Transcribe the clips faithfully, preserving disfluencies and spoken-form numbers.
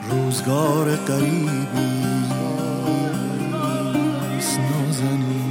روزگار غریبی است نازنین.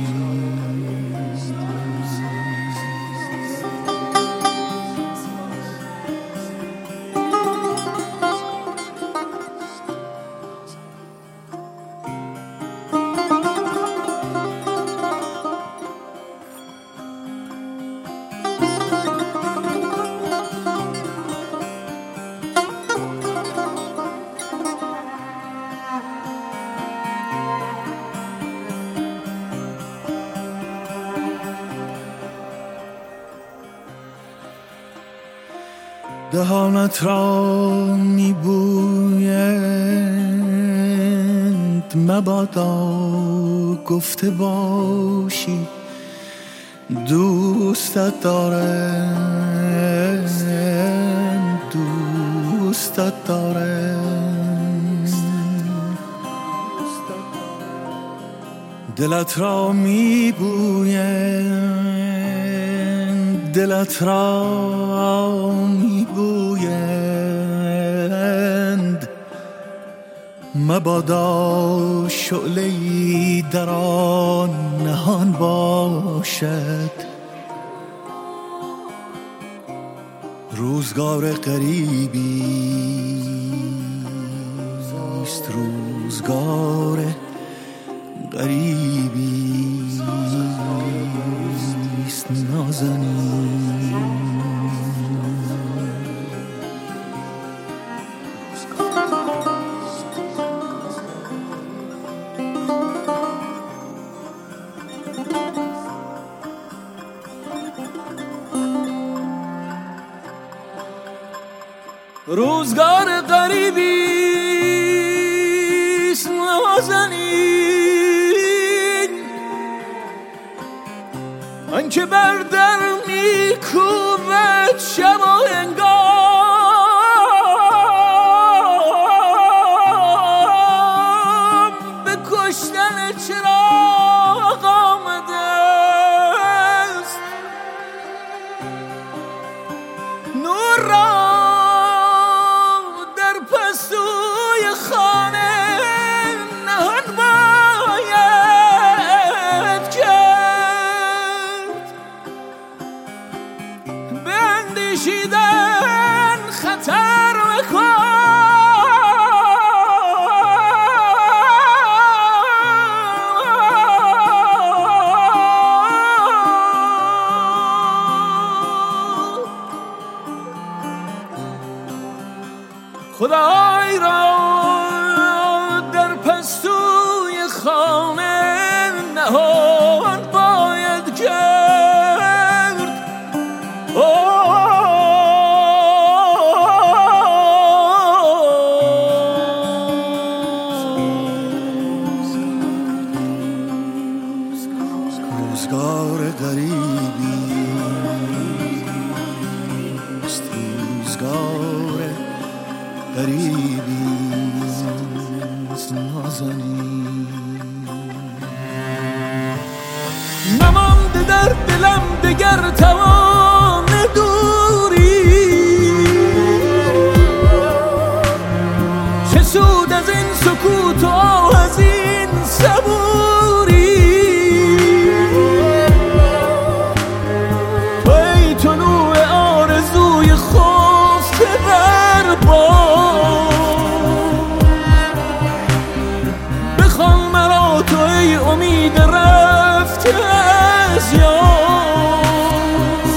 دهانت را میبویند مبادا گفته باشی دوستت دارم، دوستت دارم. دلت را میبویند، دلت را میبویند مبادا شعله‌ای در آن نهان باشد. روزگار غریبی است، روزگار غریبی است نازنین. روزگار غریبی است نازنین، آنکه بر در میکوبد شب و هنگام، به کشتن چراغ آمده است. نور را اندیشیدن خطر خدای را در پستوی خانه نهان باید کرد. روزگار غریبی است، روزگار غریبی است نازنین. نمانده در دلم دگر توان دوری، چه سود از این سکوت و آه از این صبوری. تو ای طلوع آرزوی خفته بر باد، بخوان مرا تو ای امید رفته از یاد.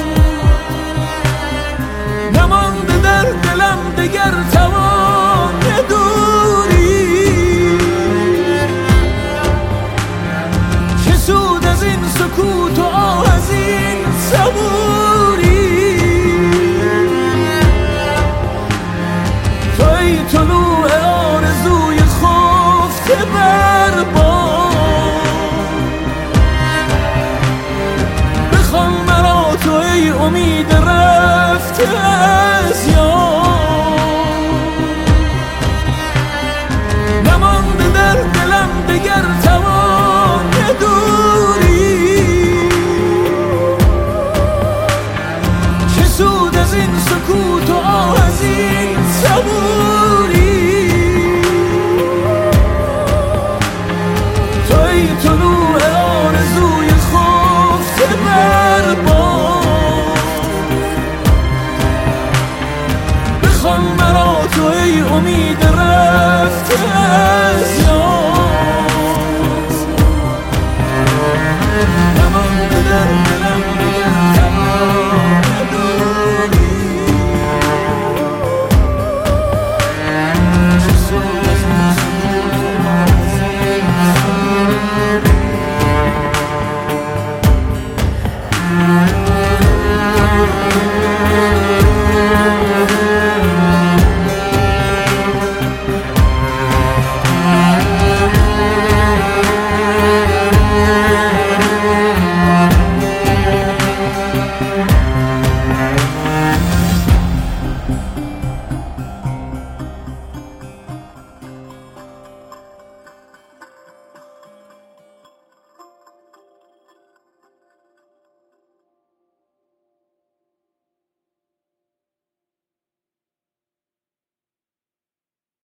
نمانده در دلم دگر توان دوری، چه سود از این سکوت و آه از این صبور.